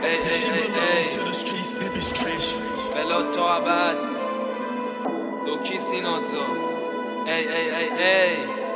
بلا تو ابد دوکی سینازو ای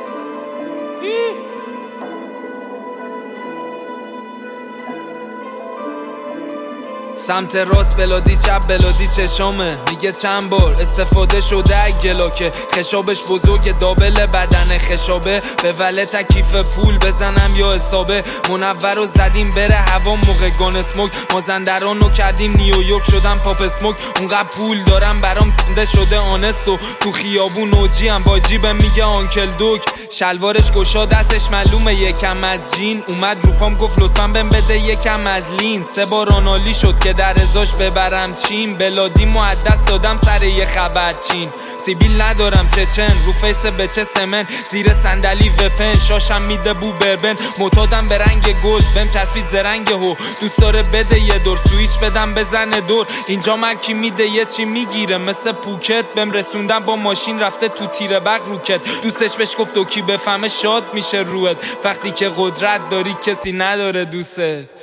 سمت راست بلادی چپ بلادی چشامه میگه چند بار استفاده شده اگلا که خشابش بزرگ دابل بدن خشابه به وله تکیف پول بزنم یا حسابه منور رو زدیم بره هوا موقع گان اسموک مازندران رو کردیم نیویورک شدم پاپ اسموک اونقدر پول دارم برام تنده شده آنستو تو خیابون اوجی هم با جیبم میگه آنکل دوک شلوارش گشا دستش معلومه یکم از جین اومد رو پام گفت لطفا بهم بده یکم از لین 3 بار آنالی شد که در ازاش ببرم چین بلادی محدث دادم سر یه خبر چین سیبیل ندارم چچن رو فیس به چه سمن زیر صندلی وپن شاشم میده بو بربن معتادم به رنگ گل بهم چسبید زرنگ هو دوست داره بده یه دور سویچ بدم بزنه دور اینجا مرکی میده یه چی میگیره مثل پوکت بهم رسوندم با ماشین رفته تو تیر برق روکت دوستش بهش گفت و کی بفهمه شاد میشه روت وقتی که قدرت داری کسی نداره دوست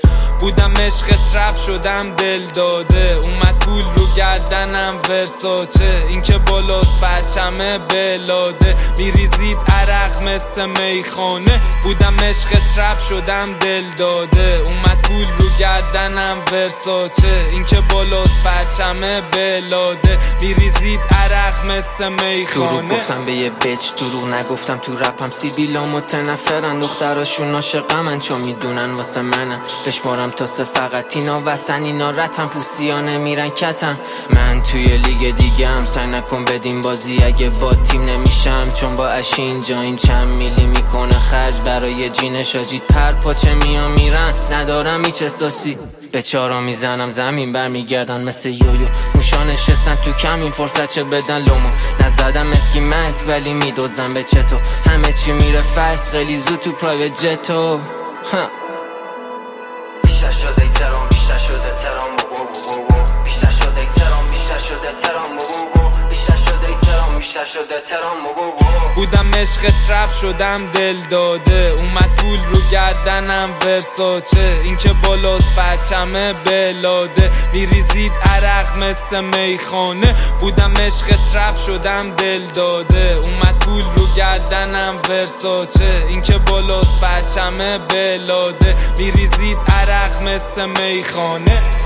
بودم عشق ترپ شدم دل داده اومد پول رو گردنم ورساچه این که بالاست بچمه بلاده میریزید عرق مثل میخانه بودم عشق ترپ شدم دل داده اومد پول رو گردنم ورساچه این که بالاست بچمه بلاده میریزید عرق مثل میخانه دروغ گفتم به یه بچ دروغ نگفتم تو رپم سیبیلا متنفرن دختراشون عاشقمن چون میدونن واسه منم بشمارم تا 3 فقط اینا وسن اینا رتم پوسیانه میرن کتم من توی لیگ دیگه هم سعی نکن بدیم بازی اگه با تیم نمیشم چون با اشی اینجا این چند میلی میکنه خرج برای جینش آجید پر پاچه میرن ندارم هیچ احساسی به چارا میزنم زمین برمیگردن مثل یویو موشا نشستن تو کمین فرصت چه بدن لومو نزدم اسکی مست ولی میدوزم به چتو همه چی میره فست خیلی زود تو پرایوت جتو بیشتر شده ترام بیشتر شده ترام بیشتر شده ترام بیشتر شده ترام بیشتر شده ترام بیشتر شده ترام بودم عشق ترپ شدم دل داده اومد پول رو گردنم ورساچه این که بالاست بچمه بلاده میریزید عرق مثل میخانه بودم عشق ترپ شدم دل داده اومد پول رو گردنم ورساچه این که بالاست بچمه بلاده میریزید عرق مثل میخانه